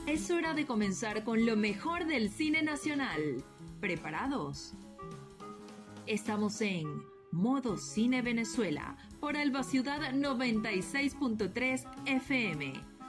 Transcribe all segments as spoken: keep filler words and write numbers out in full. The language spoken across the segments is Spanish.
Es hora de comenzar con lo mejor del cine nacional. ¿Preparados? Estamos en Modo Cine Venezuela por Alba Ciudad noventa y seis punto tres F M.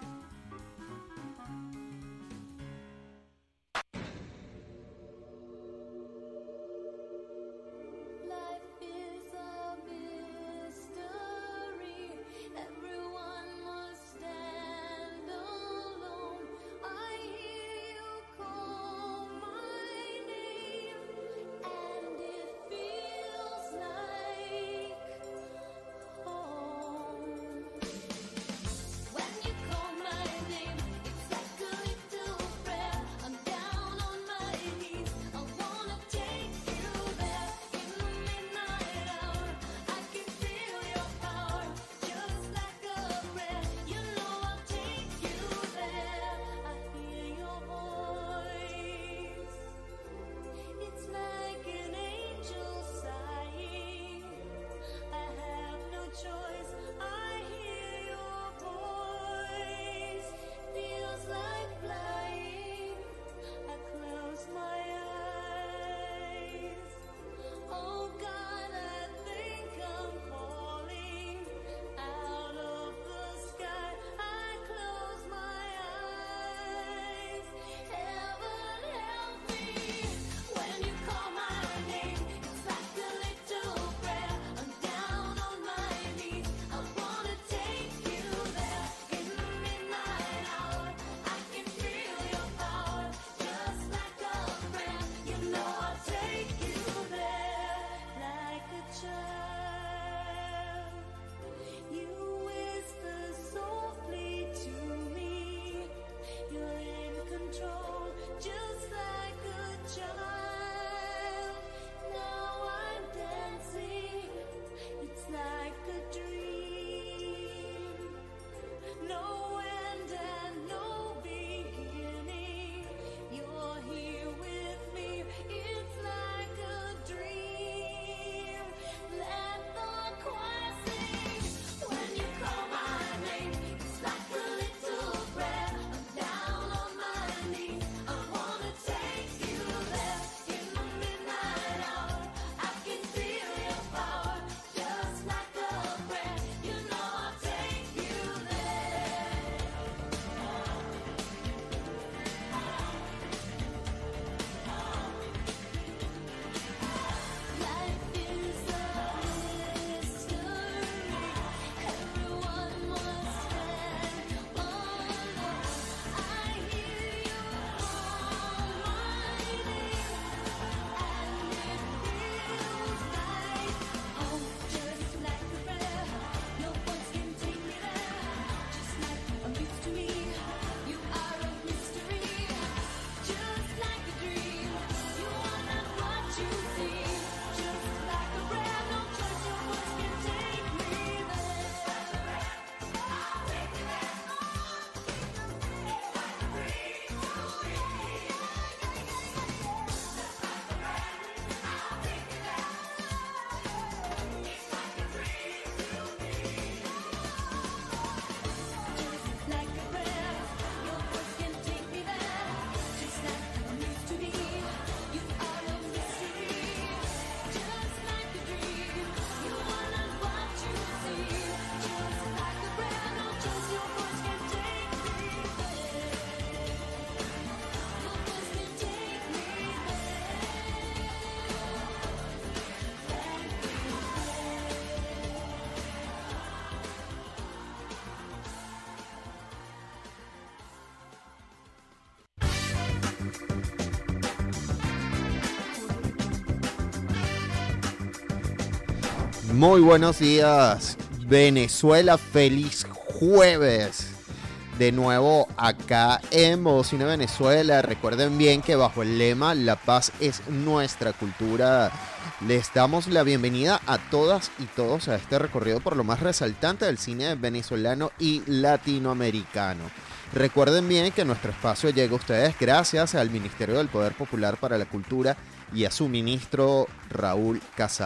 Muy buenos días, Venezuela, feliz jueves. De nuevo acá en Modo Cine Venezuela. Recuerden bien que bajo el lema La paz es nuestra cultura, les damos la bienvenida a todas y todos a este recorrido por lo más resaltante del cine venezolano y latinoamericano. Recuerden bien que nuestro espacio llega a ustedes gracias al Ministerio del Poder Popular para la Cultura y a su ministro Raúl Casal.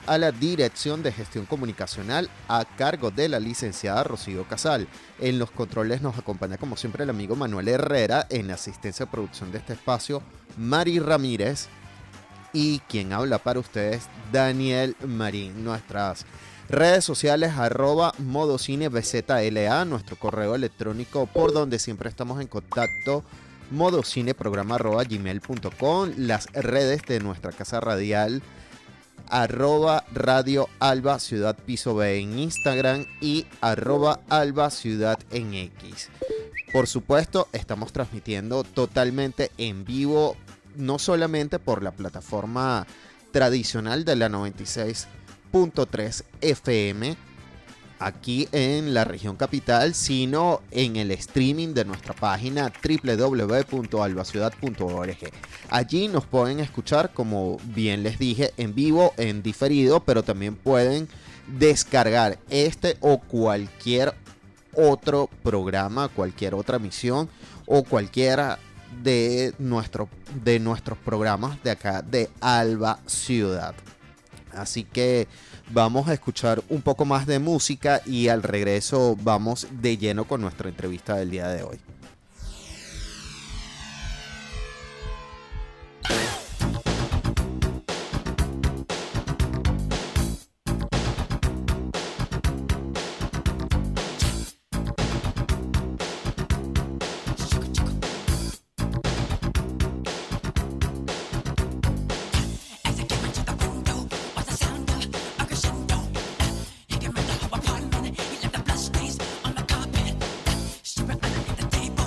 a la Dirección de Gestión Comunicacional a cargo de la licenciada Rocío Casal. En los controles nos acompaña como siempre el amigo Manuel Herrera, en la asistencia de producción de este espacio Mari Ramírez y quien habla para ustedes Daniel Marín. Nuestras redes sociales arroba modocine_bzla, nuestro correo electrónico por donde siempre estamos en contacto modocineprograma arroba gmail punto com, las redes de nuestra casa radial arroba Radio Alba Ciudad Piso B en Instagram y arroba Alba Ciudad en X. Por supuesto, estamos transmitiendo totalmente en vivo, no solamente por la plataforma tradicional de la noventa y seis punto tres F M aquí en la región capital, sino en el streaming de nuestra página doble u doble u doble u punto alba ciudad punto org. Allí nos pueden escuchar, como bien les dije, en vivo, en diferido, pero también pueden descargar este o cualquier otro programa, cualquier otra emisión o cualquiera de, nuestro, de nuestros programas de acá de Alba Ciudad. Así que vamos a escuchar un poco más de música y al regreso vamos de lleno con nuestra entrevista del día de hoy. Deep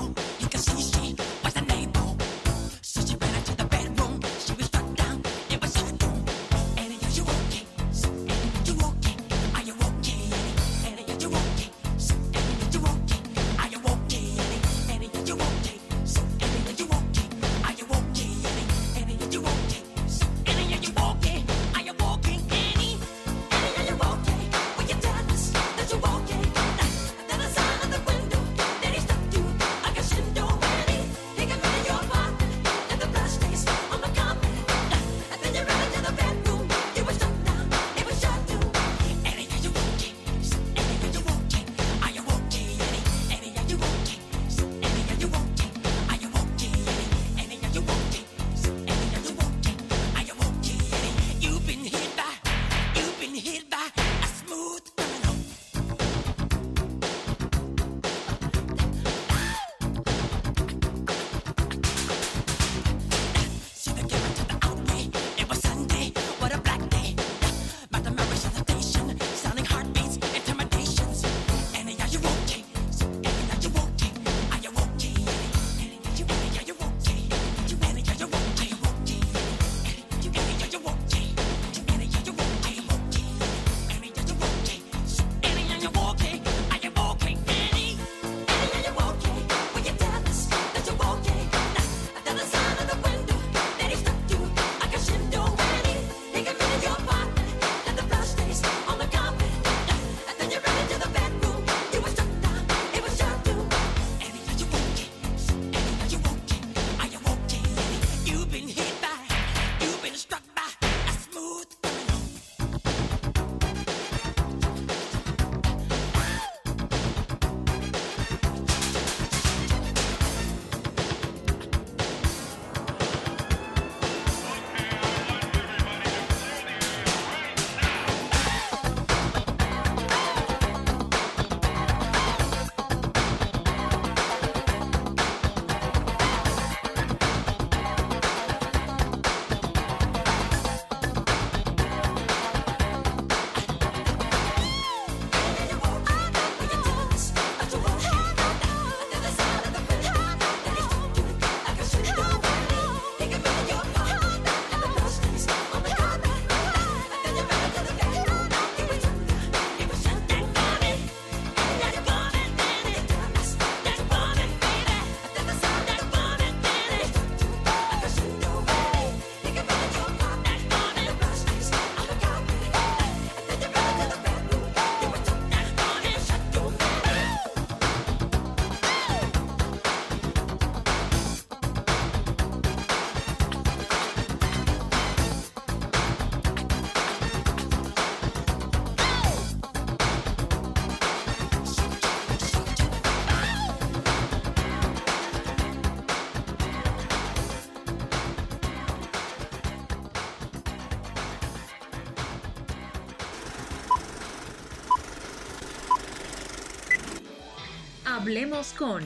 Hablemos con...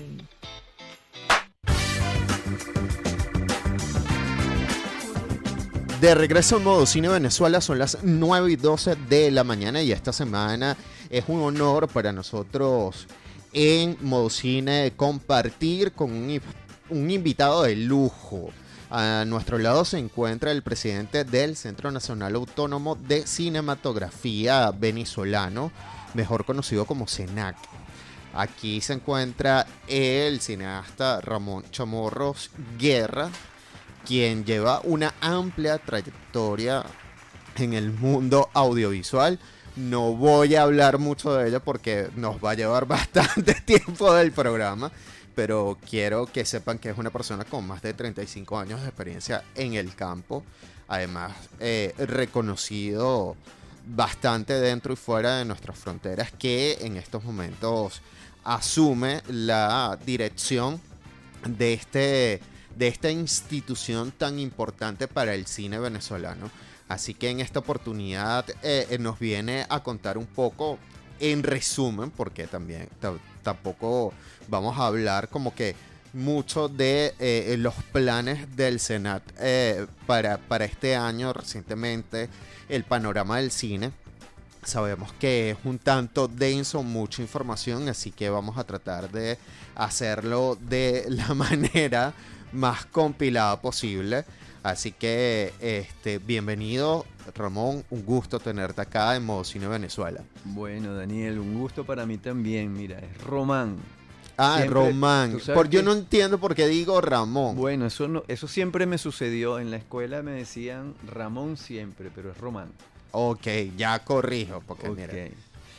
De regreso en Modo Cine Venezuela, son las nueve y doce de la mañana y esta semana es un honor para nosotros en Modo Cine compartir con un, un invitado de lujo. A nuestro lado se encuentra el presidente del Centro Nacional Autónomo de Cinematografía venezolano, mejor conocido como CENAC. Aquí se encuentra el cineasta Ramón Chamorros Guerra, quien lleva una amplia trayectoria en el mundo audiovisual. No voy a hablar mucho de ella porque nos va a llevar bastante tiempo del programa, pero quiero que sepan que es una persona con más de treinta y cinco años de experiencia en el campo, además eh, reconocido bastante dentro y fuera de nuestras fronteras, que en estos momentos asume la dirección de este... de esta institución tan importante para el cine venezolano. Así que en esta oportunidad eh, nos viene a contar un poco, en resumen, porque también t- tampoco vamos a hablar como que mucho de eh, los planes del CENAC eh, para, para este año, recientemente, el panorama del cine. Sabemos que es un tanto denso, mucha información, así que vamos a tratar de hacerlo de la manera más compilada posible. Así que este, bienvenido, Ramón, un gusto tenerte acá en Modo Cine Venezuela. Bueno, Daniel, un gusto para mí también. Mira, es Román. Ah, Siempre, Román. Por, yo que, no entiendo por qué digo Ramón. Bueno, eso no, eso siempre me sucedió. En la escuela me decían Ramón siempre, pero es Román. Ok, ya corrijo, porque okay. mira.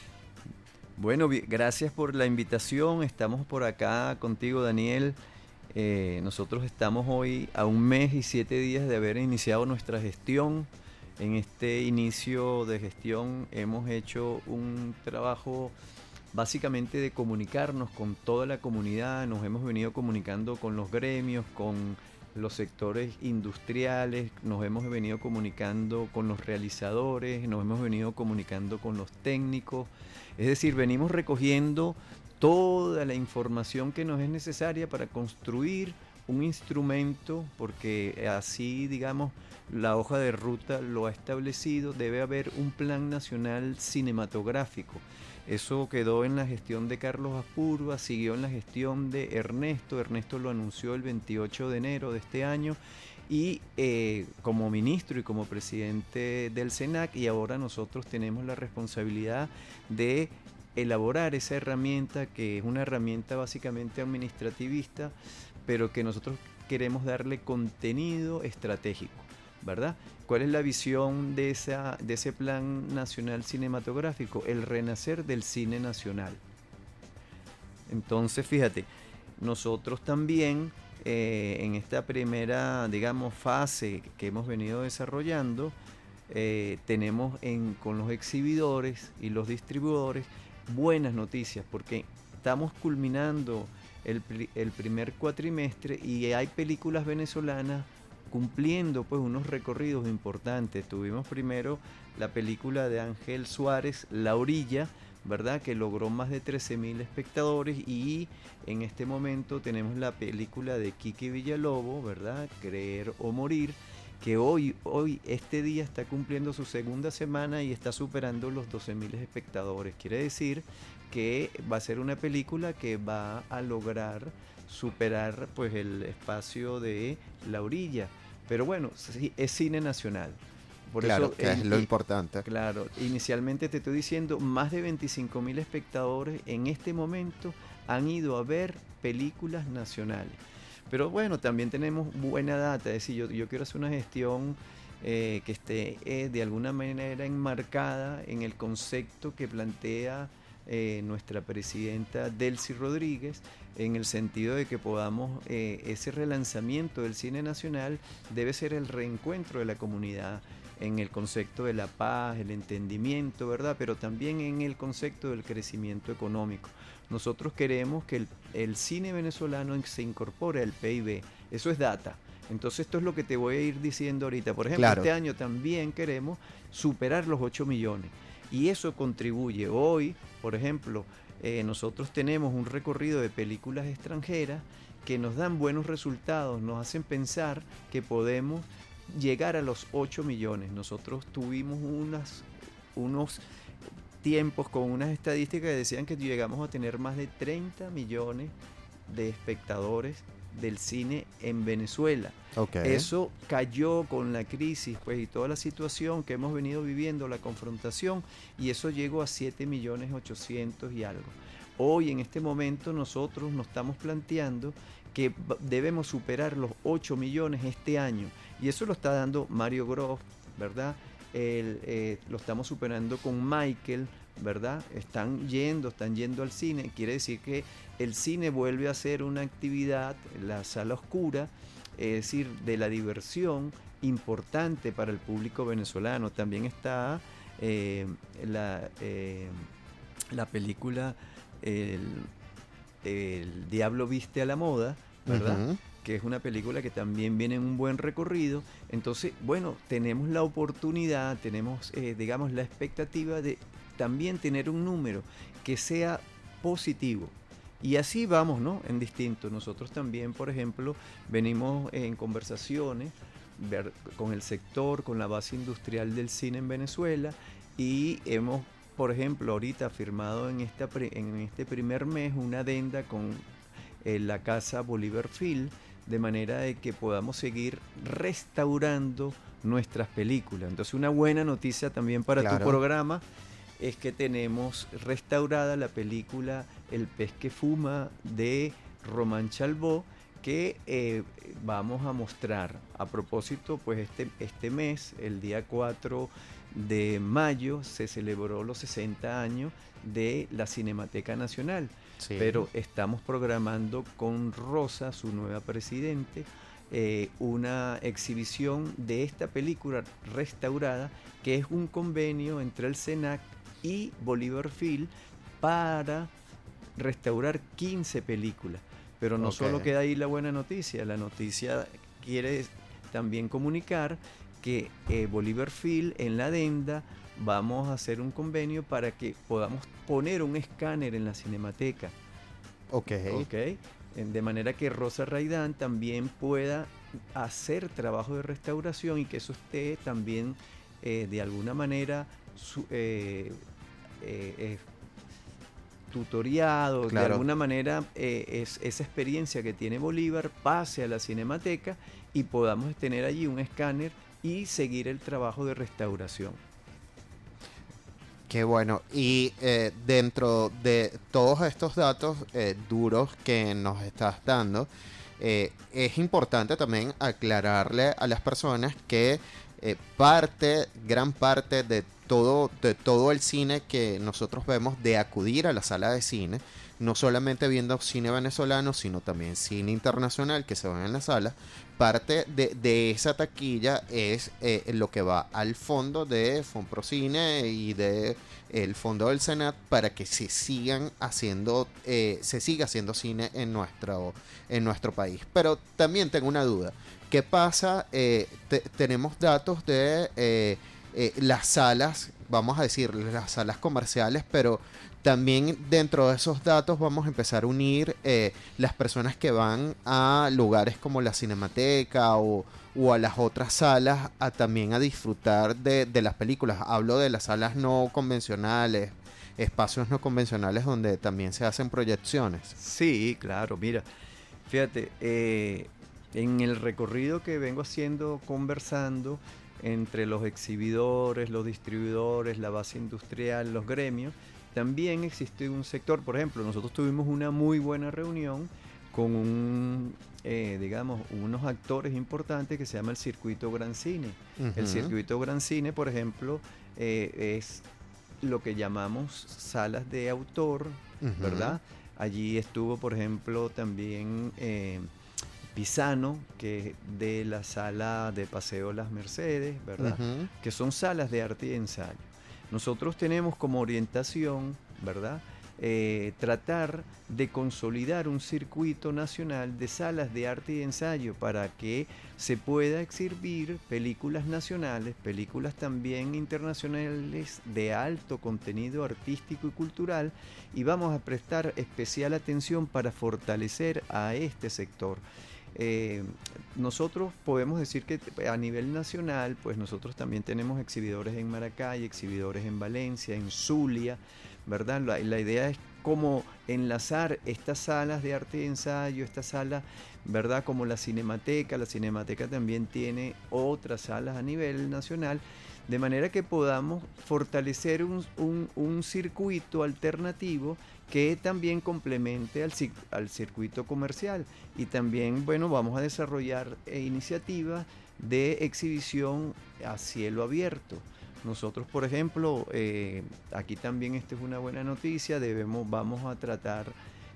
Bueno, gracias por la invitación. Estamos por acá contigo, Daniel. Eh, nosotros estamos hoy a un mes y siete días de haber iniciado nuestra gestión. En este inicio de gestión hemos hecho un trabajo básicamente de comunicarnos con toda la comunidad. Nos hemos venido comunicando con los gremios, con los sectores industriales, nos hemos venido comunicando con los realizadores, nos hemos venido comunicando con los técnicos. Es decir, venimos recogiendo toda la información que nos es necesaria para construir un instrumento, porque así, digamos, la hoja de ruta lo ha establecido. Debe haber un plan nacional cinematográfico. Eso quedó en la gestión de Carlos Aspurba, siguió en la gestión de Ernesto. Ernesto lo anunció el veintiocho de enero de este año y eh, como ministro y como presidente del CENAC, y ahora nosotros tenemos la responsabilidad de elaborar esa herramienta, que es una herramienta básicamente administrativista, pero que nosotros queremos darle contenido estratégico, ¿verdad? ¿Cuál es la visión de, esa, de ese plan nacional cinematográfico? El renacer del cine nacional. Entonces, fíjate, nosotros también eh, en esta primera, digamos, fase que hemos venido desarrollando, eh, tenemos en, con los exhibidores y los distribuidores buenas noticias, porque estamos culminando el, el primer cuatrimestre y hay películas venezolanas cumpliendo pues unos recorridos importantes. Tuvimos primero la película de Ángel Suárez, La Orilla, ¿verdad?, que logró más de trece mil espectadores, y en este momento tenemos la película de Quique Villalobos, ¿verdad?, Creer o Morir, que hoy, hoy, este día está cumpliendo su segunda semana y está superando los doce mil espectadores. Quiere decir que va a ser una película que va a lograr superar pues el espacio de La Orilla. Pero bueno, sí, es cine nacional. Por claro, eso, que eh, es lo y, importante. Claro, inicialmente te estoy diciendo, más de veinticinco mil espectadores en este momento han ido a ver películas nacionales. Pero bueno, también tenemos buena data, es decir, yo, yo quiero hacer una gestión eh, que esté eh, de alguna manera enmarcada en el concepto que plantea eh, nuestra presidenta Delcy Rodríguez, en el sentido de que podamos, eh, ese relanzamiento del cine nacional debe ser el reencuentro de la comunidad en el concepto de la paz, el entendimiento, ¿verdad?, pero también en el concepto del crecimiento económico. Nosotros queremos que el, el cine venezolano se incorpore al P I B, eso es data. Entonces esto es lo que te voy a ir diciendo ahorita. Por ejemplo, claro, este año también queremos superar los ocho millones y eso contribuye. Hoy, por ejemplo, eh, nosotros tenemos un recorrido de películas extranjeras que nos dan buenos resultados, nos hacen pensar que podemos llegar a los ocho millones. Nosotros tuvimos unas, unos tiempos con unas estadísticas que decían que llegamos a tener más de treinta millones de espectadores del cine en Venezuela. Okay. Eso cayó con la crisis, pues, y toda la situación que hemos venido viviendo, la confrontación, y eso llegó a siete millones ochocientos y algo. Hoy, en este momento, nosotros nos estamos planteando que debemos superar los ocho millones este año, y eso lo está dando Mario Groff, ¿verdad? El, eh, lo estamos superando con Michael, ¿verdad? Están yendo, están yendo al cine. Quiere decir que el cine vuelve a ser una actividad, la sala oscura, es decir, de la diversión importante para el público venezolano. También está eh, la, eh, la película el, el Diablo Viste a la Moda, ¿verdad? Uh-huh. Que es una película que también viene en un buen recorrido. Entonces, bueno, tenemos la oportunidad, tenemos, eh, digamos, la expectativa de también tener un número que sea positivo. Y así vamos, ¿no? En distinto. Nosotros también, por ejemplo, venimos en conversaciones ver, con el sector, con la base industrial del cine en Venezuela, y hemos, por ejemplo, ahorita firmado en, esta, en este primer mes una adenda con eh, la Casa Bolívar Film, de manera de que podamos seguir restaurando nuestras películas. Entonces, una buena noticia también para claro. tu programa es que tenemos restaurada la película El pez que fuma de Román Chalbaud, que eh, vamos a mostrar. A propósito, pues este, este mes, el día cuatro de mayo, se celebró los sesenta años de la Cinemateca Nacional. Sí. Pero estamos programando con Rosa, su nueva presidente, eh, una exhibición de esta película restaurada, que es un convenio entre el SENAC y Bolívar Film para restaurar quince películas. Pero no okay. solo queda ahí la buena noticia, la noticia quiere también comunicar que eh, Bolívar Film, en la adenda, vamos a hacer un convenio para que podamos poner un escáner en la Cinemateca. Ok. okay. De manera que Rosa Raidán también pueda hacer trabajo de restauración y que eso esté también eh, de alguna manera su, eh, eh, eh, tutoriado, claro. de alguna manera eh, es, esa experiencia que tiene Bolívar pase a la Cinemateca y podamos tener allí un escáner y seguir el trabajo de restauración. Qué bueno. Y eh, dentro de todos estos datos eh, duros que nos estás dando, eh, es importante también aclararle a las personas que eh, parte, gran parte de todo, de todo el cine que nosotros vemos, de acudir a la sala de cine, no solamente viendo cine venezolano, sino también cine internacional que se ve en la sala, parte de, de esa taquilla es eh, lo que va al fondo de Fonprocine y de el fondo del Senat para que se sigan haciendo, eh, se siga haciendo cine en nuestro, en nuestro país. Pero también tengo una duda. ¿Qué pasa? Eh, te, tenemos datos de eh, eh, las salas, vamos a decir, las salas comerciales, pero también dentro de esos datos vamos a empezar a unir eh, las personas que van a lugares como la Cinemateca o, o a las otras salas a también a disfrutar de, de las películas. Hablo de las salas no convencionales, espacios no convencionales donde también se hacen proyecciones. Sí, claro, mira, fíjate, eh, en el recorrido que vengo haciendo, conversando entre los exhibidores, los distribuidores, la base industrial, los gremios, también existe un sector. Por ejemplo, nosotros tuvimos una muy buena reunión con un, eh, digamos, unos actores importantes que se llama el Circuito Gran Cine. Uh-huh. El Circuito Gran Cine, por ejemplo, eh, es lo que llamamos salas de autor, uh-huh. ¿verdad? Allí estuvo, por ejemplo, también eh, Pisano, que es de la sala de Paseo Las Mercedes, ¿verdad? Uh-huh. Que son salas de arte y ensayo. Nosotros tenemos como orientación, ¿verdad?, eh, tratar de consolidar un circuito nacional de salas de arte y de ensayo para que se pueda exhibir películas nacionales, películas también internacionales de alto contenido artístico y cultural, y vamos a prestar especial atención para fortalecer a este sector. Eh, nosotros podemos decir que a nivel nacional, pues nosotros también tenemos exhibidores en Maracay, exhibidores en Valencia, en Zulia, ¿verdad? La, la idea es cómo enlazar estas salas de arte y ensayo, estas salas, ¿verdad? Como la Cinemateca, la Cinemateca también tiene otras salas a nivel nacional, de manera que podamos fortalecer un, un, un circuito alternativo que también complemente al, al circuito comercial. Y también, bueno, vamos a desarrollar eh, iniciativas de exhibición a cielo abierto. Nosotros, por ejemplo, eh, aquí también esta es una buena noticia, debemos, vamos a tratar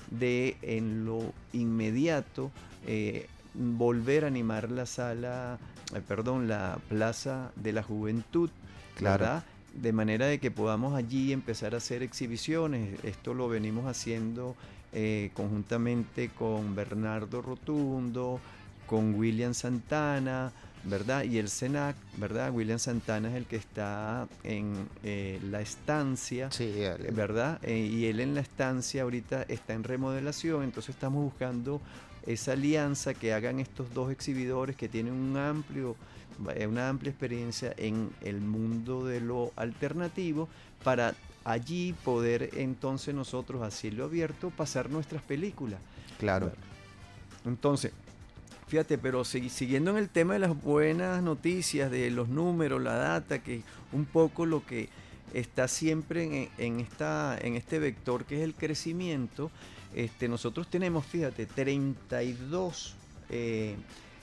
de en lo inmediato eh, volver a animar la sala, eh, perdón, la Plaza de la Juventud, claro. ¿verdad? De manera de que podamos allí empezar a hacer exhibiciones. Esto lo venimos haciendo eh, conjuntamente con Bernardo Rotundo, con William Santana, ¿verdad? Y el SENAC, ¿verdad? William Santana es el que está en eh, la estancia, sí, el... ¿verdad? Eh, y él en la estancia ahorita está en remodelación, entonces estamos buscando esa alianza que hagan estos dos exhibidores que tienen un amplio, una amplia experiencia en el mundo de lo alternativo, para allí poder entonces nosotros a cielo abierto pasar nuestras películas. Claro. Entonces, fíjate, pero siguiendo en el tema de las buenas noticias, de los números, la data, que un poco lo que está siempre en, en, esta, en este vector que es el crecimiento, este, nosotros tenemos, fíjate, treinta y dos eh,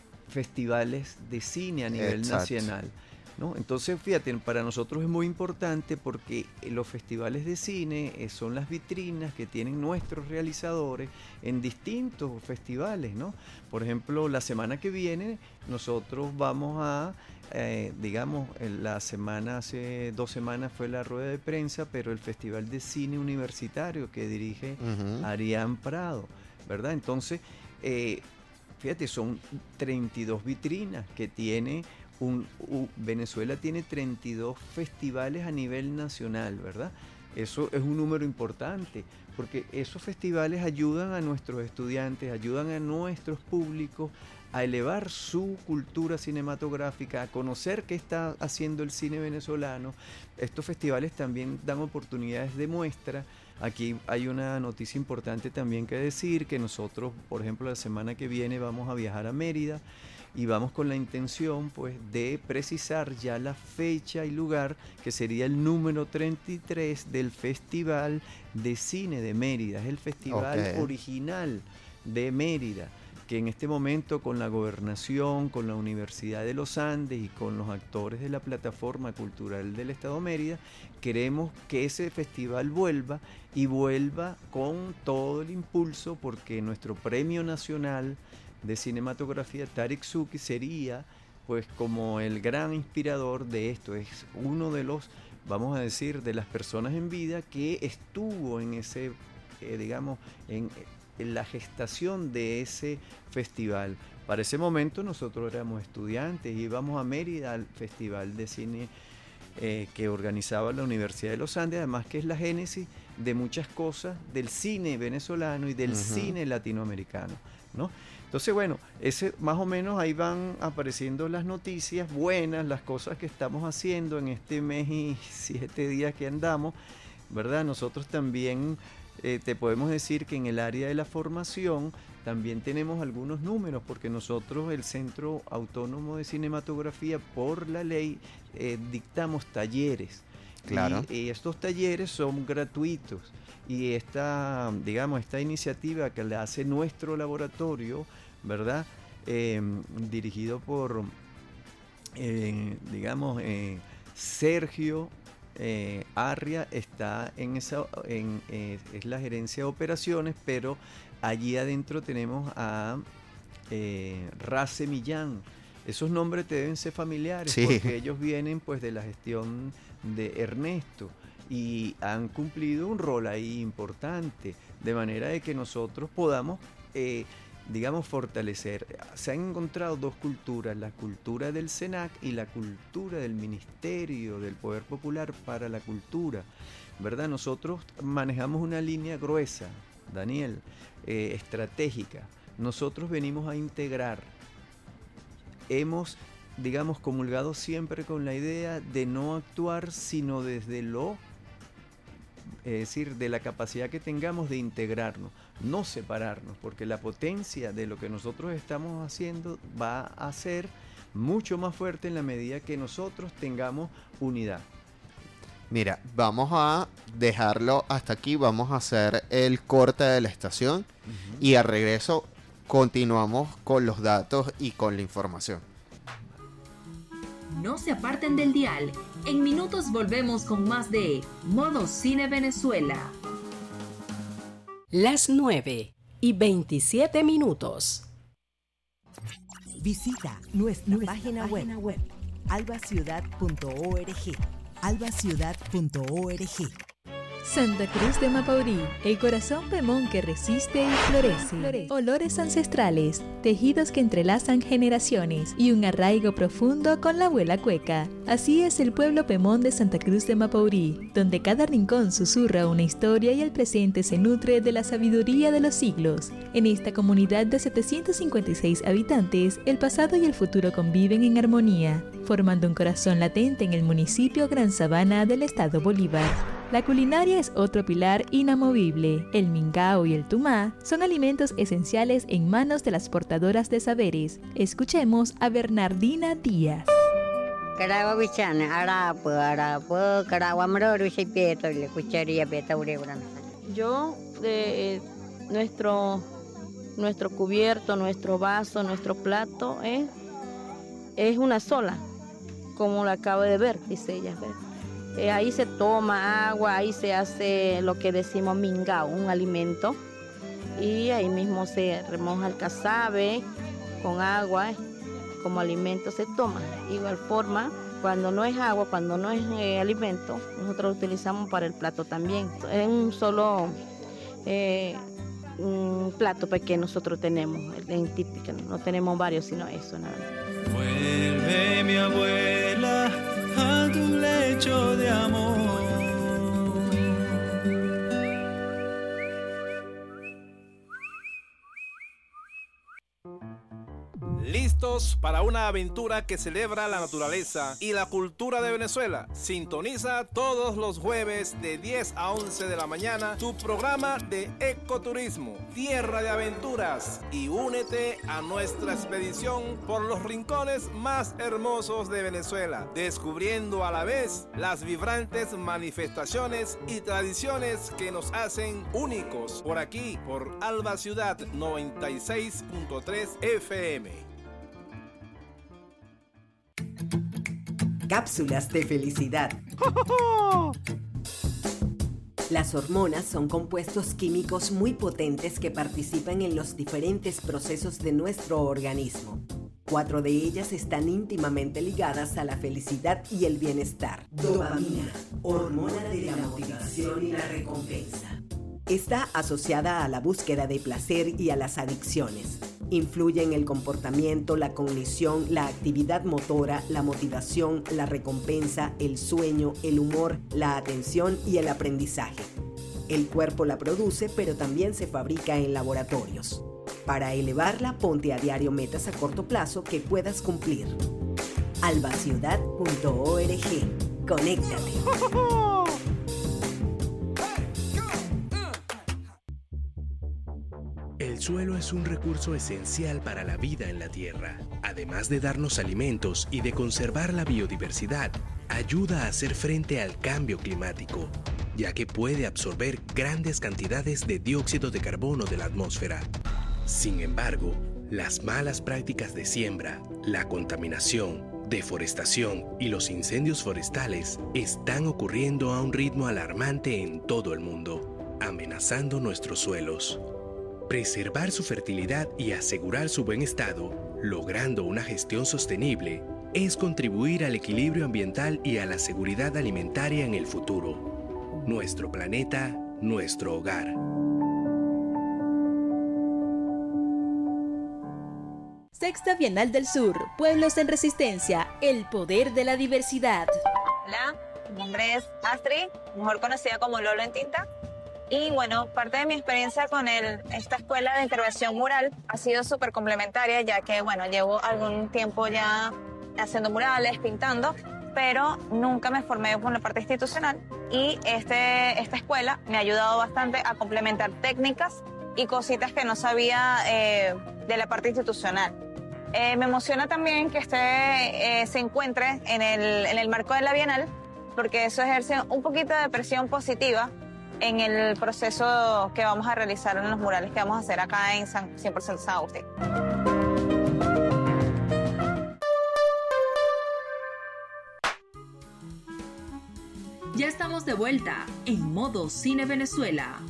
festivales de cine a nivel Exacto. nacional, ¿no? Entonces, fíjate, para nosotros es muy importante porque los festivales de cine eh, son las vitrinas que tienen nuestros realizadores en distintos festivales, ¿no? Por ejemplo, la semana que viene nosotros vamos a, eh, digamos, la semana, hace dos semanas fue la rueda de prensa, pero el Festival de Cine Universitario que dirige uh-huh. Arián Prado, ¿verdad? Entonces, eh, fíjate, son treinta y dos vitrinas que tiene un, un, Venezuela tiene treinta y dos festivales a nivel nacional, ¿verdad? Eso es un número importante, porque esos festivales ayudan a nuestros estudiantes, ayudan a nuestros públicos a elevar su cultura cinematográfica, a conocer qué está haciendo el cine venezolano. Estos festivales también dan oportunidades de muestra. Aquí hay una noticia importante también que decir, que nosotros, por ejemplo, la semana que viene vamos a viajar a Mérida y vamos con la intención, pues, de precisar ya la fecha y lugar, que sería el número treinta y tres del Festival de Cine de Mérida. Es el festival okay. original de Mérida, que en este momento con la gobernación, con la Universidad de los Andes y con los actores de la Plataforma Cultural del Estado Mérida, queremos que ese festival vuelva y vuelva con todo el impulso, porque nuestro Premio Nacional de Cinematografía, Tarek Zuki, sería pues como el gran inspirador de esto. Es uno de los, vamos a decir, de las personas en vida que estuvo en ese, eh, digamos, en... en la gestación de ese festival. Para ese momento nosotros éramos estudiantes, íbamos a Mérida al Festival de Cine eh, que organizaba la Universidad de los Andes, además que es la génesis de muchas cosas del cine venezolano y del uh-huh. cine latinoamericano, ¿no? Entonces, bueno, ese, más o menos ahí van apareciendo las noticias buenas, las cosas que estamos haciendo en este mes y siete días que andamos, ¿verdad? Nosotros también Eh, te podemos decir que en el área de la formación también tenemos algunos números, porque nosotros, el Centro Autónomo de Cinematografía, por la ley, eh, dictamos talleres. Claro. Y, y estos talleres son gratuitos. Y esta, digamos, esta iniciativa que la hace nuestro laboratorio, ¿verdad? Eh, dirigido por, eh, digamos, eh, Sergio Eh, Arria está en esa, en, eh, es la gerencia de operaciones, pero allí adentro tenemos a eh, Race Millán. Esos nombres te deben ser familiares, sí, porque ellos vienen pues de la gestión de Ernesto. y han cumplido un rol ahí importante, de manera de que nosotros podamos, eh, digamos, fortalecer. Se han encontrado dos culturas, la cultura del SENAC y la cultura del Ministerio del Poder Popular para la Cultura, ¿verdad? Nosotros manejamos una línea gruesa, Daniel, eh, estratégica. Nosotros venimos a integrar. Hemos, digamos, comulgado siempre con la idea de no actuar sino desde lo, es decir, de la capacidad que tengamos de integrarnos, no separarnos, porque la potencia de lo que nosotros estamos haciendo va a ser mucho más fuerte en la medida que nosotros tengamos unidad. Mira, vamos a dejarlo hasta aquí, vamos a hacer el corte de la estación uh-huh. y al regreso continuamos con los datos y con la información. No se aparten del dial. En minutos volvemos con más de Modo Cine Venezuela. Las nueve y veintisiete minutos. Visita nuestra, nuestra página, página web, web alba ciudad punto org. alba ciudad punto org. Santa Cruz de Mapaurí, el corazón pemón que resiste y florece. florece. Olores ancestrales, tejidos que entrelazan generaciones y un arraigo profundo con la abuela cueca. Así es el pueblo pemón de Santa Cruz de Mapaurí, donde cada rincón susurra una historia y el presente se nutre de la sabiduría de los siglos. En esta comunidad de setecientos cincuenta y seis habitantes, el pasado y el futuro conviven en armonía, formando un corazón latente en el municipio Gran Sabana del estado Bolívar. La culinaria es otro pilar inamovible. El mingao y el tumá son alimentos esenciales en manos de las portadoras de saberes. Escuchemos a Bernardina Díaz. Yo, de nuestro, nuestro cubierto, nuestro vaso, nuestro plato, ¿eh? es una sola, como lo acabo de ver, dice ella, ¿ver? Eh, ahí se toma agua, ahí se hace lo que decimos mingao, un alimento. Y ahí mismo se remoja el casabe con agua, eh, como alimento se toma. Igual forma, cuando no es agua, cuando no es eh, alimento, nosotros lo utilizamos para el plato también. Es un solo eh, un plato que nosotros tenemos, en típico, no tenemos varios, sino eso nada más. Vuelve mi abuela a tu lecho de amor. ¿Listos para una aventura que celebra la naturaleza y la cultura de Venezuela? Sintoniza todos los jueves de diez a once de la mañana tu programa de ecoturismo, Tierra de Aventuras, y únete a nuestra expedición por los rincones más hermosos de Venezuela, descubriendo a la vez las vibrantes manifestaciones y tradiciones que nos hacen únicos, por aquí, por Alba Ciudad noventa y seis punto tres F M. Cápsulas de felicidad. Las hormonas son compuestos químicos muy potentes que participan en los diferentes procesos de nuestro organismo. Cuatro de ellas están íntimamente ligadas a la felicidad y el bienestar. Dopamina, hormona de la motivación y la recompensa. Está asociada a la búsqueda de placer y a las adicciones. Influye en el comportamiento, la cognición, la actividad motora, la motivación, la recompensa, el sueño, el humor, la atención y el aprendizaje. El cuerpo la produce, pero también se fabrica en laboratorios. Para elevarla, ponte a diario metas a corto plazo que puedas cumplir. alba ciudad punto org. Conéctate. El suelo es un recurso esencial para la vida en la Tierra. Además de darnos alimentos y de conservar la biodiversidad, ayuda a hacer frente al cambio climático, ya que puede absorber grandes cantidades de dióxido de carbono de la atmósfera. Sin embargo, las malas prácticas de siembra, la contaminación, deforestación y los incendios forestales están ocurriendo a un ritmo alarmante en todo el mundo, amenazando nuestros suelos. Preservar su fertilidad y asegurar su buen estado, logrando una gestión sostenible, es contribuir al equilibrio ambiental y a la seguridad alimentaria en el futuro. Nuestro planeta, nuestro hogar. Sexta Bienal del Sur, Pueblos en Resistencia, el poder de la diversidad. Hola, mi nombre es Astrid, mejor conocida como Lolo en Tinta. Y bueno, parte de mi experiencia con el, esta escuela de intervención mural ha sido súper complementaria, ya que bueno, llevo algún tiempo ya haciendo murales, pintando, pero nunca me formé con la parte institucional. Y este, esta escuela me ha ayudado bastante a complementar técnicas y cositas que no sabía eh, de la parte institucional. Eh, me emociona también que este eh, se encuentre en el, en el marco de la Bienal, porque eso ejerce un poquito de presión positiva en el proceso que vamos a realizar en los murales que vamos a hacer acá en San, cien por ciento San Agustín. Ya estamos de vuelta en Modo Cine Venezuela.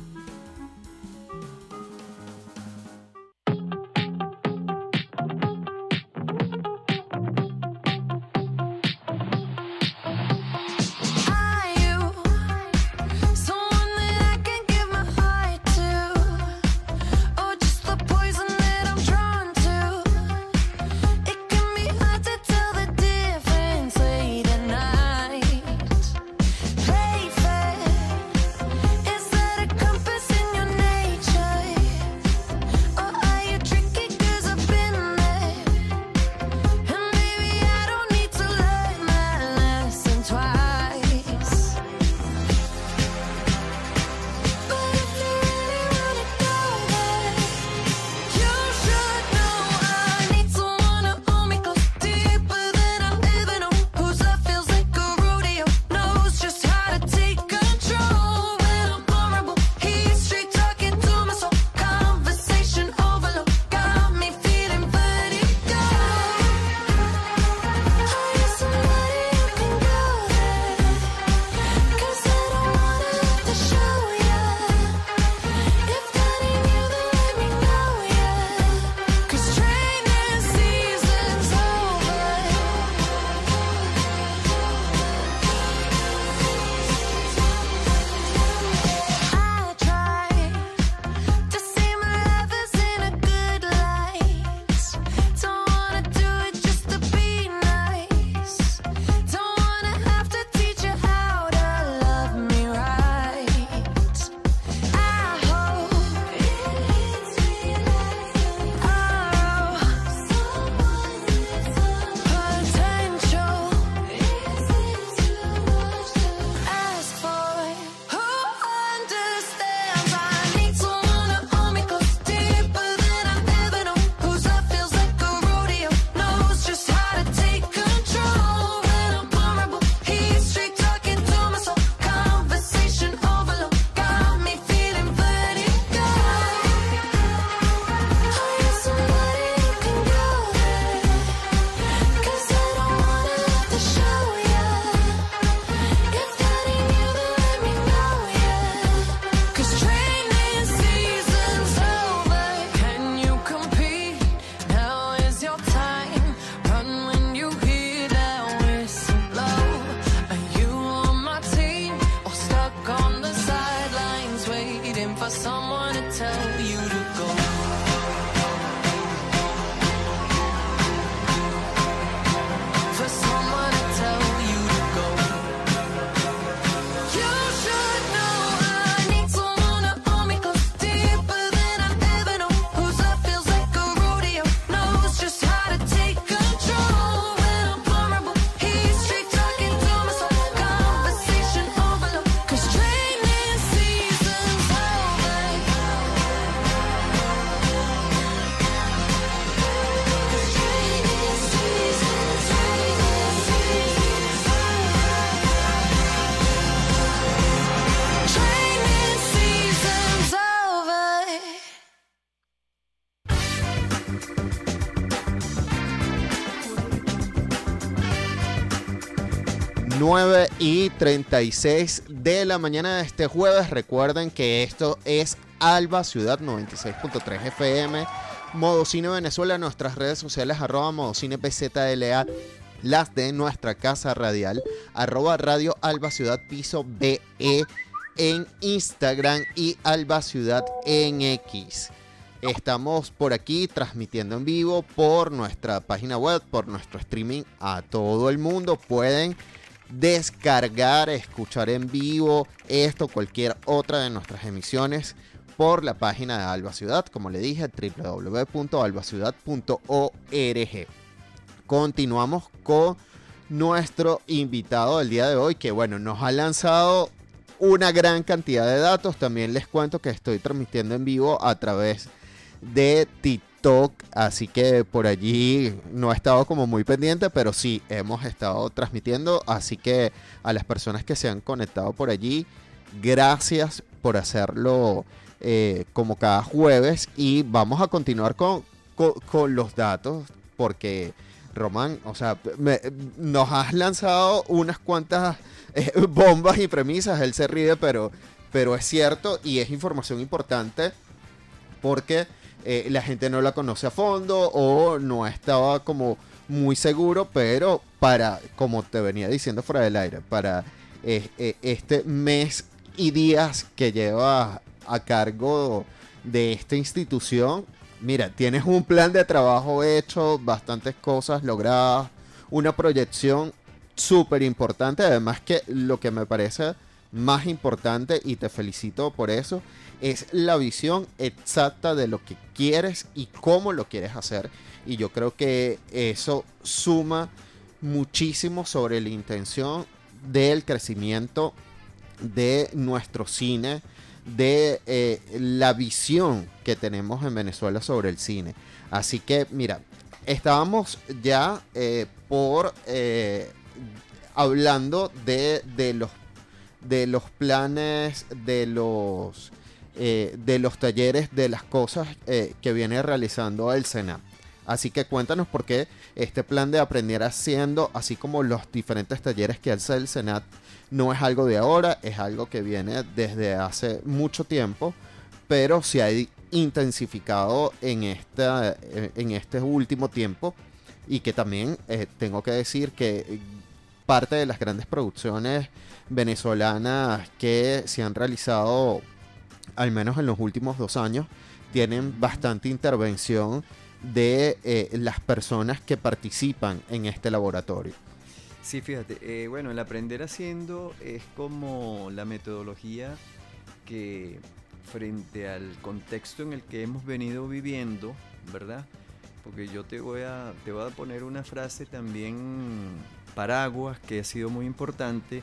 nueve y treinta y seis de la mañana de este jueves. Recuerden que esto es Alba Ciudad noventa y seis punto tres F M, Modo Cine Venezuela, nuestras redes sociales, arroba Modo Cine P Z L A, las de nuestra casa radial, arroba Radio Alba Ciudad Piso B E, en Instagram y Alba Ciudad en X. Estamos por aquí transmitiendo en vivo por nuestra página web, por nuestro streaming a todo el mundo. Pueden descargar, escuchar en vivo esto, cualquier otra de nuestras emisiones por la página de Alba Ciudad, como le dije, doble u doble u doble u punto alba ciudad punto org. Continuamos con nuestro invitado del día de hoy, que bueno, nos ha lanzado una gran cantidad de datos. También les cuento que estoy transmitiendo en vivo a través de TikTok, así que por allí no he estado como muy pendiente, pero sí hemos estado transmitiendo, así que a las personas que se han conectado por allí, gracias por hacerlo eh, como cada jueves. Y vamos a continuar con, con, con los datos, porque Román, o sea, me, nos has lanzado unas cuantas eh, bombas y premisas. Él se ríe, pero, pero es cierto y es información importante porque eh, la gente no la conoce a fondo o no estaba como muy seguro, pero para, como te venía diciendo fuera del aire, para eh, eh, este mes y días que lleva a cargo de esta institución, mira, tienes un plan de trabajo hecho, bastantes cosas logradas, una proyección súper importante. Además que lo que me parece más importante, y te felicito por eso, es la visión exacta de lo que quieres y cómo lo quieres hacer. Y yo creo que eso suma muchísimo sobre la intención del crecimiento de nuestro cine, de eh, la visión que tenemos en Venezuela sobre el cine. Así que mira, estábamos ya eh, por eh, hablando de, de los de los planes, de los eh, de los talleres, de las cosas eh, que viene realizando el Senat. Así que cuéntanos por qué este plan de Aprender Haciendo, así como los diferentes talleres que hace el Senat, no es algo de ahora, es algo que viene desde hace mucho tiempo, pero se ha intensificado en, esta, en este último tiempo. Y que también eh, tengo que decir que parte de las grandes producciones venezolanas que se han realizado, al menos en los últimos dos años, tienen bastante intervención de eh, las personas que participan en este laboratorio. Sí, fíjate, eh, bueno, el Aprender Haciendo es como la metodología que, frente al contexto en el que hemos venido viviendo, ¿verdad? Porque yo te voy a, te voy a poner una frase también paraguas que ha sido muy importante.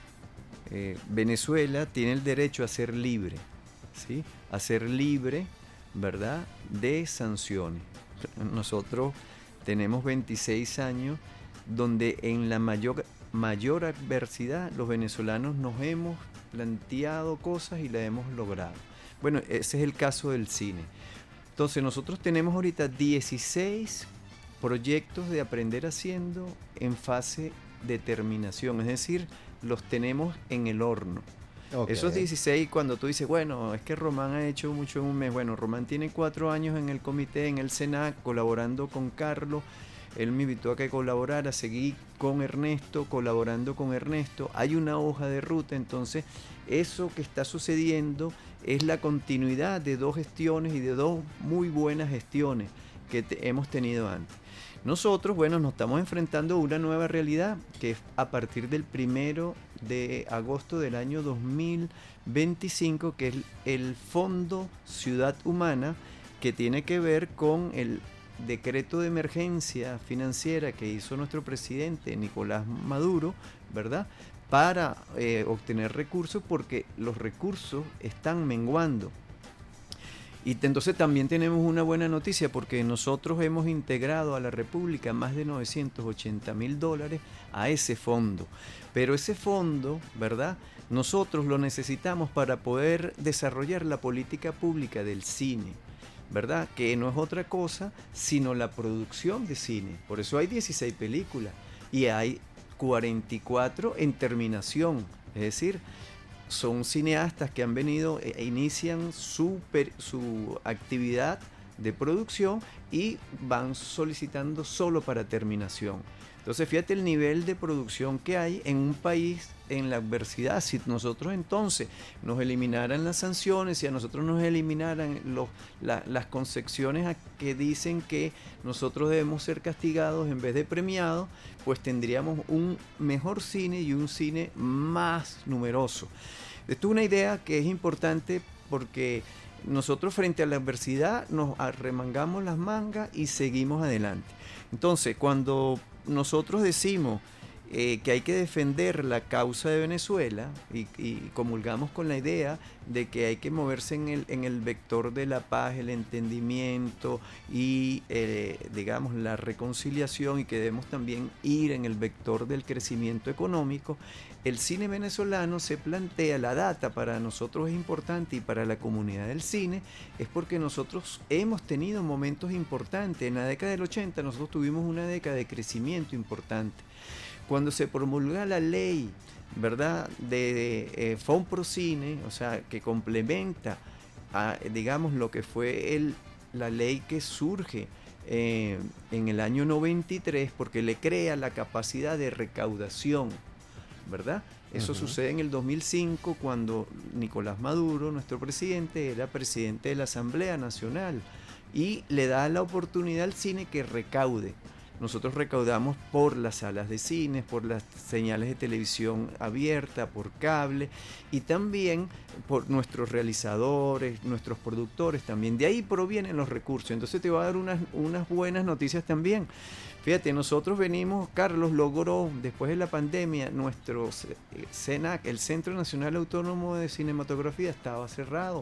Eh, Venezuela tiene el derecho a ser libre, ¿sí? A ser libre, ¿verdad?, de sanciones. Nosotros tenemos veintiséis años donde en la mayor, mayor adversidad los venezolanos nos hemos planteado cosas y las hemos logrado. Bueno, ese es el caso del cine. Entonces nosotros tenemos ahorita dieciséis proyectos de Aprender Haciendo en fase de terminación, es decir, los tenemos en el horno. Okay. Esos dieciséis, cuando tú dices, bueno, es que Román ha hecho mucho en un mes. Bueno, Román tiene cuatro años en el comité, en el Senat, colaborando con Carlos. Él me invitó a que colaborara, seguí con Ernesto, colaborando con Ernesto. Hay una hoja de ruta, entonces eso que está sucediendo es la continuidad de dos gestiones y de dos muy buenas gestiones que te, hemos tenido antes. Nosotros, bueno, nos estamos enfrentando a una nueva realidad que es a partir del primero de agosto del año dos mil veinticinco, que es el Fondo Ciudad Humana, que tiene que ver con el decreto de emergencia financiera que hizo nuestro presidente Nicolás Maduro, ¿verdad?, para eh, obtener recursos, porque los recursos están menguando. Y entonces también tenemos una buena noticia, porque nosotros hemos integrado a la República más de novecientos ochenta mil dólares a ese fondo. Pero ese fondo, ¿verdad?, nosotros lo necesitamos para poder desarrollar la política pública del cine, ¿verdad?, que no es otra cosa sino la producción de cine. Por eso hay dieciséis películas y hay cuarenta y cuatro en terminación, es decir, son cineastas que han venido e inician su, per, su actividad de producción y van solicitando solo para terminación. Entonces fíjate el nivel de producción que hay en un país en la adversidad. Si nosotros entonces nos eliminaran las sanciones, si a nosotros nos eliminaran los, la, las concepciones a que dicen que nosotros debemos ser castigados en vez de premiados, pues tendríamos un mejor cine y un cine más numeroso. Esto es una idea que es importante porque nosotros frente a la adversidad nos arremangamos las mangas y seguimos adelante. Entonces, cuando nosotros decimos eh, que hay que defender la causa de Venezuela y, y comulgamos con la idea de que hay que moverse en el, en el vector de la paz, el entendimiento y, eh, digamos, la reconciliación, y que debemos también ir en el vector del crecimiento económico, el cine venezolano se plantea, la data para nosotros es importante y para la comunidad del cine es porque nosotros hemos tenido momentos importantes. En la década del ochenta nosotros tuvimos una década de crecimiento importante. Cuando se promulga la ley, ¿verdad?, de, de eh, Fonprocine, o sea, que complementa, a, digamos, lo que fue el, la ley que surge eh, en el año noventa y tres, porque le crea la capacidad de recaudación, ¿verdad? Eso uh-huh. sucede en el dos mil cinco, cuando Nicolás Maduro, nuestro presidente, era presidente de la Asamblea Nacional y le da la oportunidad al cine que recaude. Nosotros recaudamos por las salas de cine, por las señales de televisión abierta, por cable y también por nuestros realizadores, nuestros productores también. De ahí provienen los recursos. Entonces te voy a dar unas, unas buenas noticias también. Fíjate, nosotros venimos, Carlos logró, después de la pandemia, nuestro CENAC, el Centro Nacional Autónomo de Cinematografía, estaba cerrado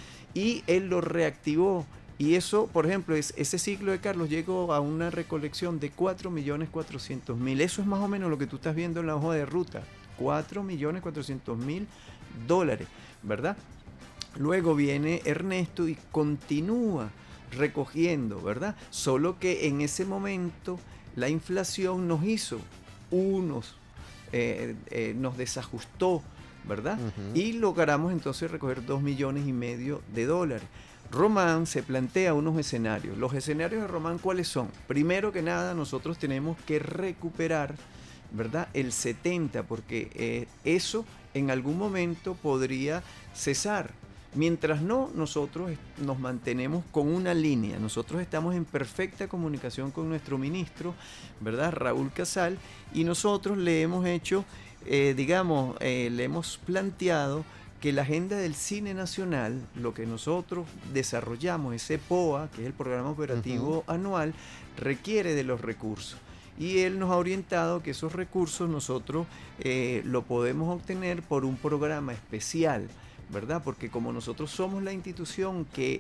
y él lo reactivó. Y eso, por ejemplo, es, ese ciclo de Carlos llegó a una recolección de cuatro millones cuatrocientos mil. Eso es más o menos lo que tú estás viendo en la hoja de ruta. cuatro millones cuatrocientos mil dólares, ¿verdad? Luego viene Ernesto y continúa recogiendo, ¿verdad? Solo que en ese momento la inflación nos hizo unos, eh, eh, nos desajustó, ¿verdad? Uh-huh. Y logramos entonces recoger dos millones y medio de dólares. Román se plantea unos escenarios. Los escenarios de Román, ¿cuáles son? Primero que nada, nosotros tenemos que recuperar, ¿verdad?, el setenta, porque eh, eso en algún momento podría cesar. Mientras no, nosotros nos mantenemos con una línea. Nosotros estamos en perfecta comunicación con nuestro ministro, ¿verdad?, Raúl Casal, y nosotros le hemos hecho, eh, digamos, eh, le hemos planteado que la agenda del cine nacional, lo que nosotros desarrollamos, ese P O A, que es el programa operativo uh-huh. anual, requiere de los recursos. Y él nos ha orientado que esos recursos nosotros eh, lo podemos obtener por un programa especial, ¿verdad? Porque como nosotros somos la institución que,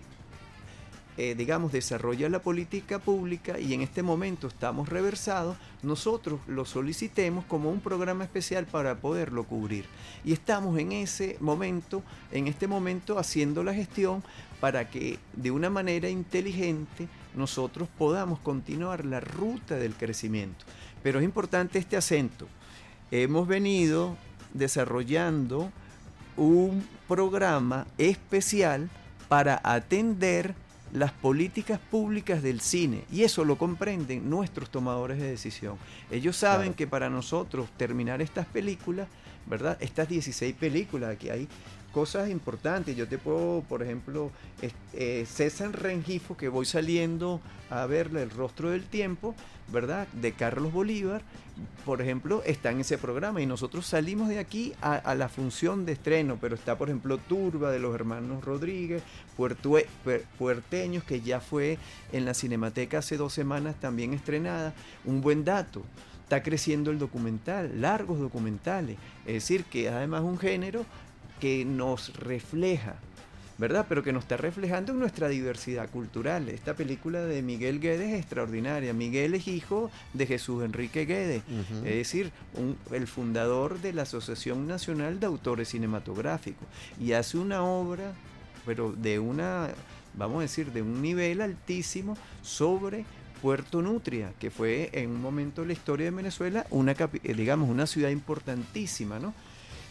eh, digamos, desarrolla la política pública y en este momento estamos reversados, nosotros lo solicitemos como un programa especial para poderlo cubrir. Y estamos en ese momento, en este momento haciendo la gestión para que de una manera inteligente nosotros podamos continuar la ruta del crecimiento. Pero es importante este acento. Hemos venido desarrollando un programa especial para atender las políticas públicas del cine, y eso lo comprenden nuestros tomadores de decisión. Ellos saben claro. que para nosotros terminar estas películas, ¿verdad?, estas dieciséis películas, aquí hay cosas importantes. Yo te puedo, por ejemplo, eh, César Rengifo, que voy saliendo a verle El rostro del tiempo, ¿verdad?, de Carlos Bolívar, por ejemplo, está en ese programa y nosotros salimos de aquí a, a la función de estreno, pero está, por ejemplo, Turba de los hermanos Rodríguez, Puertue, Puerteños, que ya fue en la Cinemateca hace dos semanas también estrenada. Un buen dato, está creciendo el documental, largos documentales, es decir, que además es un género que nos refleja, ¿verdad?, pero que nos está reflejando en nuestra diversidad cultural. Esta película de Miguel Guedes es extraordinaria. Miguel es hijo de Jesús Enrique Guedes, uh-huh. es decir, un, el fundador de la Asociación Nacional de Autores Cinematográficos, y hace una obra, pero de una, vamos a decir, de un nivel altísimo sobre Puerto Nutria, que fue en un momento de la historia de Venezuela una, digamos, una ciudad importantísima, ¿no?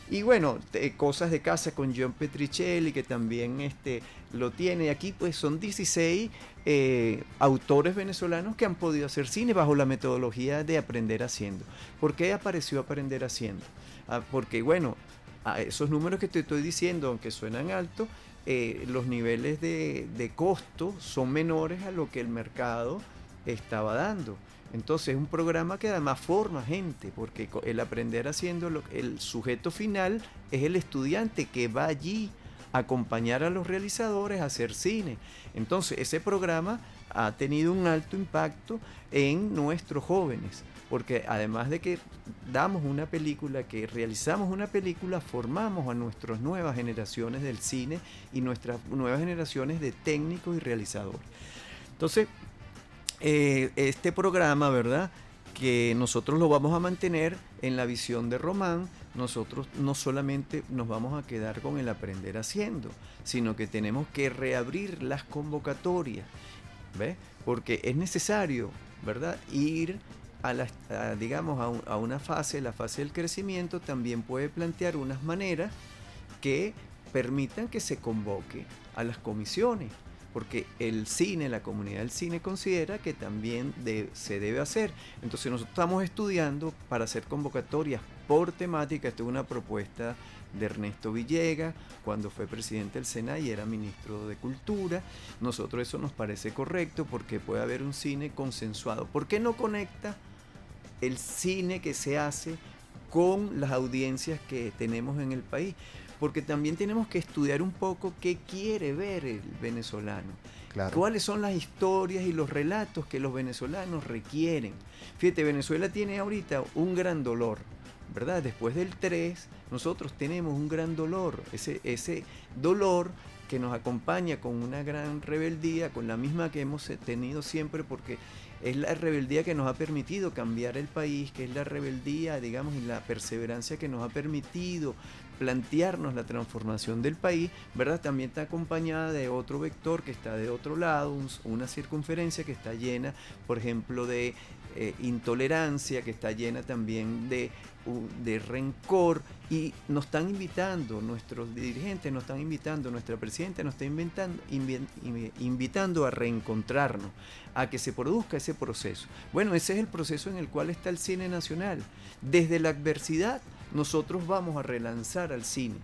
Y bueno, te, Cosas de Casa con John Petricelli, que también este, lo tiene. Aquí pues son dieciséis eh, autores venezolanos que han podido hacer cine bajo la metodología de Aprender Haciendo. ¿Por qué apareció Aprender Haciendo? Ah, porque bueno, a esos números que te estoy diciendo, aunque suenan altos, eh, los niveles de, de costo son menores a lo que el mercado estaba dando. Entonces es un programa que además forma gente, porque el Aprender Haciendo, el sujeto final es el estudiante que va allí a acompañar a los realizadores a hacer cine. Entonces ese programa ha tenido un alto impacto en nuestros jóvenes, porque además de que damos una película, que realizamos una película, formamos a nuestras nuevas generaciones del cine y nuestras nuevas generaciones de técnicos y realizadores. Entonces, Eh, este programa, ¿verdad?, que nosotros lo vamos a mantener en la visión de Román. Nosotros no solamente nos vamos a quedar con el Aprender Haciendo, sino que tenemos que reabrir las convocatorias, ¿ves? Porque es necesario, ¿verdad?, ir a, la, a digamos, a, un, a una fase, la fase del crecimiento también puede plantear unas maneras que permitan que se convoque a las comisiones, porque el cine, la comunidad del cine considera que también de, se debe hacer. Entonces nosotros estamos estudiando para hacer convocatorias por temática. Esta es una propuesta de Ernesto Villegas, cuando fue presidente del Senado y era ministro de Cultura. Nosotros eso nos parece correcto porque puede haber un cine consensuado. ¿Por qué no conecta el cine que se hace con las audiencias que tenemos en el país? Porque también tenemos que estudiar un poco qué quiere ver el venezolano. Claro. Cuáles son las historias y los relatos que los venezolanos requieren. Fíjate, Venezuela tiene ahorita un gran dolor, ¿verdad? Después del tres, nosotros tenemos un gran dolor. Ese, ese dolor que nos acompaña con una gran rebeldía, con la misma que hemos tenido siempre, porque es la rebeldía que nos ha permitido cambiar el país, que es la rebeldía, digamos, y la perseverancia que nos ha permitido plantearnos la transformación del país, ¿verdad? También está acompañada de otro vector que está de otro lado, un, una circunferencia que está llena, por ejemplo, de eh, intolerancia, que está llena también de, uh, de rencor, y nos están invitando, nuestros dirigentes nos están invitando, nuestra presidenta nos está inventando, invi invitando a reencontrarnos, a que se produzca ese proceso. Bueno, ese es el proceso en el cual está el cine nacional. Desde la adversidad nosotros vamos a relanzar al cine,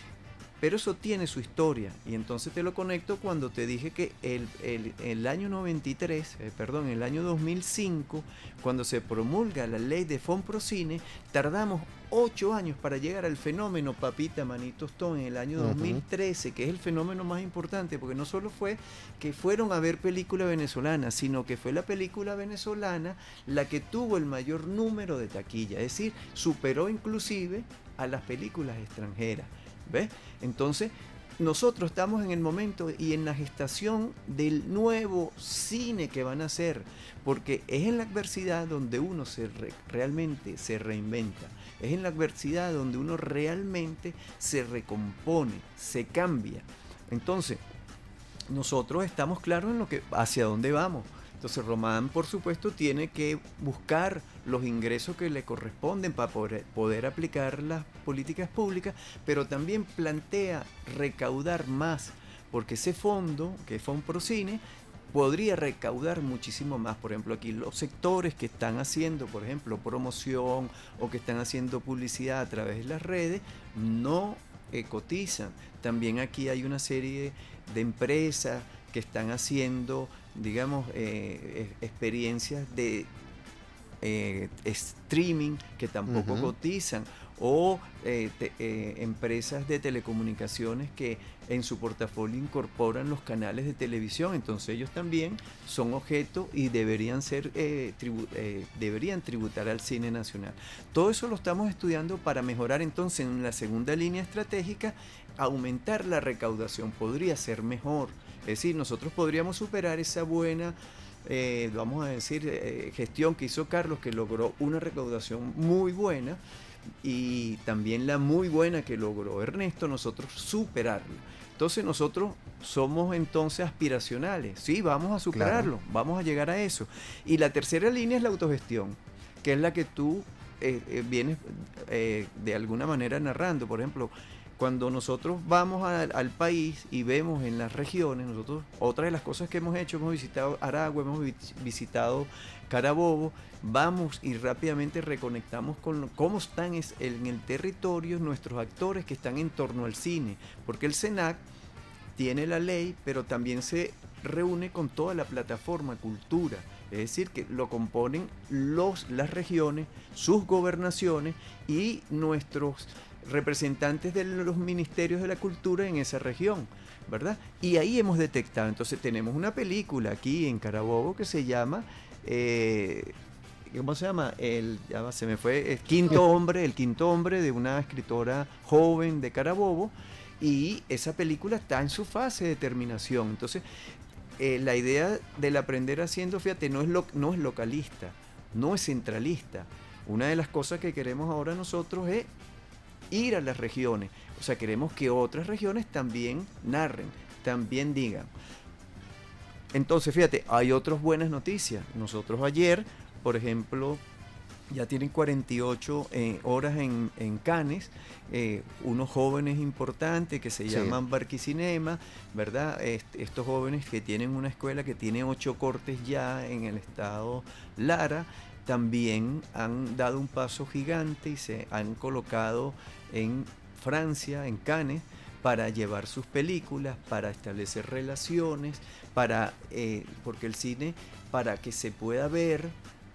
pero eso tiene su historia, y entonces te lo conecto cuando te dije que el, el, el año noventa y tres, eh, perdón, el año dos mil cinco, cuando se promulga la ley de Fonprocine, tardamos ocho años para llegar al fenómeno Papita Manito Stone en el año dos mil trece, que es el fenómeno más importante, porque no solo fue que fueron a ver película venezolana, sino que fue la película venezolana la que tuvo el mayor número de taquilla, es decir, superó inclusive a las películas extranjeras, ¿ves? Entonces, nosotros estamos en el momento y en la gestación del nuevo cine que van a hacer, porque es en la adversidad donde uno se re, realmente se reinventa, es en la adversidad donde uno realmente se recompone, se cambia. Entonces, nosotros estamos claros en lo que, hacia dónde vamos. Entonces Román, por supuesto, tiene que buscar los ingresos que le corresponden para poder, poder aplicar las políticas públicas, pero también plantea recaudar más, porque ese fondo, que es Fonprocine, podría recaudar muchísimo más. Por ejemplo, aquí los sectores que están haciendo, por ejemplo, promoción o que están haciendo publicidad a través de las redes, no eh, cotizan. También aquí hay una serie de empresas que están haciendo, digamos, eh, experiencias de eh, streaming que tampoco uh-huh. cotizan, o eh, te, eh, empresas de telecomunicaciones que en su portafolio incorporan los canales de televisión. Entonces ellos también son objeto y deberían ser eh, tribu eh, deberían tributar al cine nacional. Todo eso lo estamos estudiando para mejorar. Entonces, en la segunda línea estratégica, aumentar la recaudación podría ser mejor. Es decir, nosotros podríamos superar esa buena, eh, vamos a decir, eh, gestión que hizo Carlos, que logró una recaudación muy buena, y también la muy buena que logró Ernesto, nosotros superarla. Entonces nosotros somos entonces aspiracionales, sí, vamos a superarlo, claro. Vamos a llegar a eso. Y la tercera línea es la autogestión, que es la que tú eh, eh, vienes eh, de alguna manera narrando. Por ejemplo, cuando nosotros vamos a, al país y vemos en las regiones, nosotros, otra de las cosas que hemos hecho, hemos visitado Aragua, hemos vi- visitado Carabobo, vamos y rápidamente reconectamos con lo- cómo están es, en el territorio nuestros actores que están en torno al cine, porque el SENAC tiene la ley, pero también se reúne con toda la plataforma cultura, es decir, que lo componen los, las regiones, sus gobernaciones y nuestros representantes de los ministerios de la cultura en esa región, ¿verdad? Y ahí hemos detectado, entonces tenemos una película aquí en Carabobo que se llama, eh, ¿cómo se llama? El, ya va, se me fue, el Quinto Hombre, el Quinto Hombre, de una escritora joven de Carabobo, y esa película está en su fase de terminación. Entonces, eh, la idea del aprender haciendo, fíjate, no es, lo, no es localista, no es centralista. Una de las cosas que queremos ahora nosotros es ir a las regiones, o sea, queremos que otras regiones también narren, también digan. Entonces, fíjate, hay otras buenas noticias. Nosotros ayer, por ejemplo, ya tienen cuarenta y ocho eh, horas en, en Cannes, eh, unos jóvenes importantes que se Sí. llaman Barquicinema, ¿verdad? Est- estos jóvenes que tienen una escuela que tiene ocho cortes ya en el estado Lara, también han dado un paso gigante y se han colocado en Francia, en Cannes, para llevar sus películas, para establecer relaciones, para eh, porque el cine, para que se pueda ver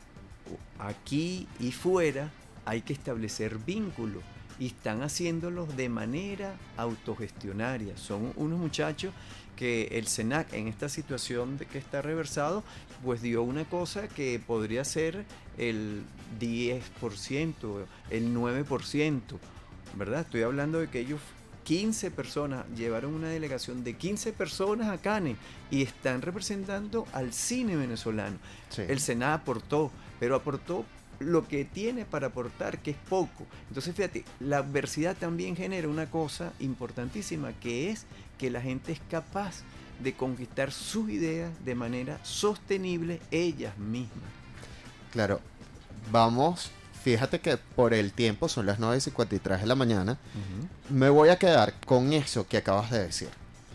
aquí y fuera, hay que establecer vínculos, y están haciéndolo de manera autogestionaria. Son unos muchachos que el SENAC, en esta situación de que está reversado, pues dio una cosa que podría ser el diez por ciento, el nueve por ciento, ¿verdad? Estoy hablando de que ellos, quince personas, llevaron una delegación de quince personas a Cannes y están representando al cine venezolano. Sí. El SENAC aportó, pero aportó lo que tiene para aportar, que es poco. Entonces, fíjate, la adversidad también genera una cosa importantísima, que es que la gente es capaz de conquistar sus ideas de manera sostenible ellas mismas. Claro, vamos, fíjate que por el tiempo son las nueve y cincuenta y tres de la mañana. Uh-huh. Me voy a quedar con eso que acabas de decir.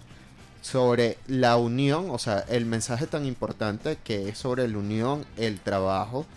Sobre la unión, o sea, el mensaje tan importante que es sobre la unión, el trabajo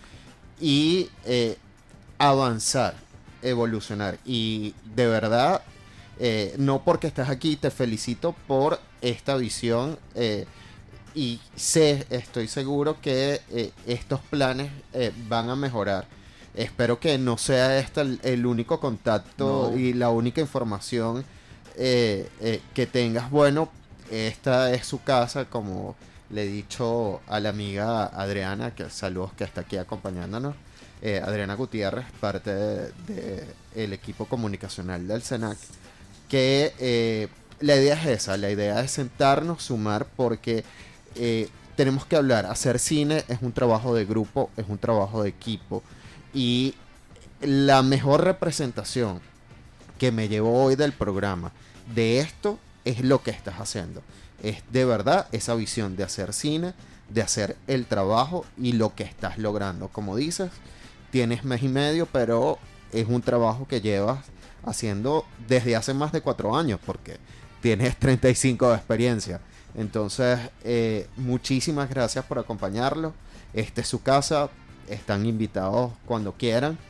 y eh, avanzar, evolucionar. Y de verdad, eh, no porque estás aquí, te felicito por esta visión. Eh, y sé, estoy seguro que eh, estos planes eh, van a mejorar. Espero que no sea este el, el único contacto No. y la única información eh, eh, que tengas. Bueno, esta es su casa, como le he dicho a la amiga Adriana, que saludos, que está aquí acompañándonos. Eh, Adriana Gutiérrez, parte del de, de el equipo comunicacional del SENAC, que eh, la idea es esa, la idea es sentarnos, sumar, porque eh, tenemos que hablar. Hacer cine es un trabajo de grupo, es un trabajo de equipo, y la mejor representación que me llevo hoy del programa de esto es lo que estás haciendo. Es de verdad esa visión de hacer cine, de hacer el trabajo y lo que estás logrando. Como dices, tienes mes y medio, pero es un trabajo que llevas haciendo desde hace más de cuatro años, porque tienes treinta y cinco de experiencia. Entonces, eh, muchísimas gracias por acompañarlo. Esta es su casa, están invitados cuando quieran,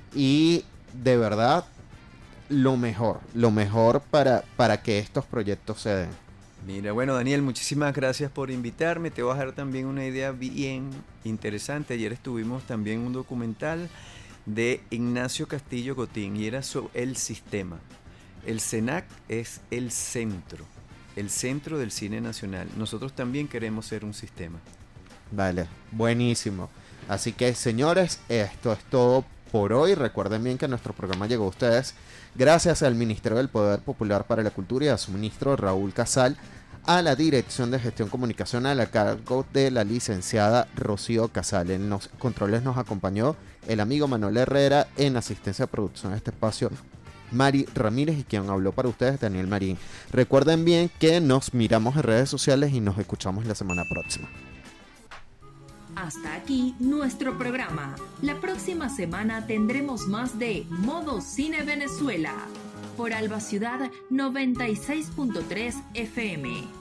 y de verdad, lo mejor, lo mejor para, para que estos proyectos se den. Mira, bueno, Daniel, muchísimas gracias por invitarme. Te voy a dar también una idea bien interesante. Ayer estuvimos también en un documental de Ignacio Castillo Cotín, y era sobre el sistema. El SENAC es el centro, el centro del cine nacional. Nosotros también queremos ser un sistema. Vale, buenísimo. Así que, señores, esto es todo por hoy. Recuerden bien que nuestro programa llegó a ustedes gracias al Ministerio del Poder Popular para la Cultura y a su ministro Raúl Casal, a la Dirección de Gestión Comunicacional a cargo de la licenciada Rocío Casal. En los controles nos acompañó el amigo Manuel Herrera, en asistencia de producción de este espacio Mari Ramírez, y quien habló para ustedes, Daniel Marín. Recuerden bien que nos miramos en redes sociales y nos escuchamos la semana próxima. Hasta aquí nuestro programa. La próxima semana tendremos más de Modo Cine Venezuela por Alba Ciudad noventa y seis punto tres F M.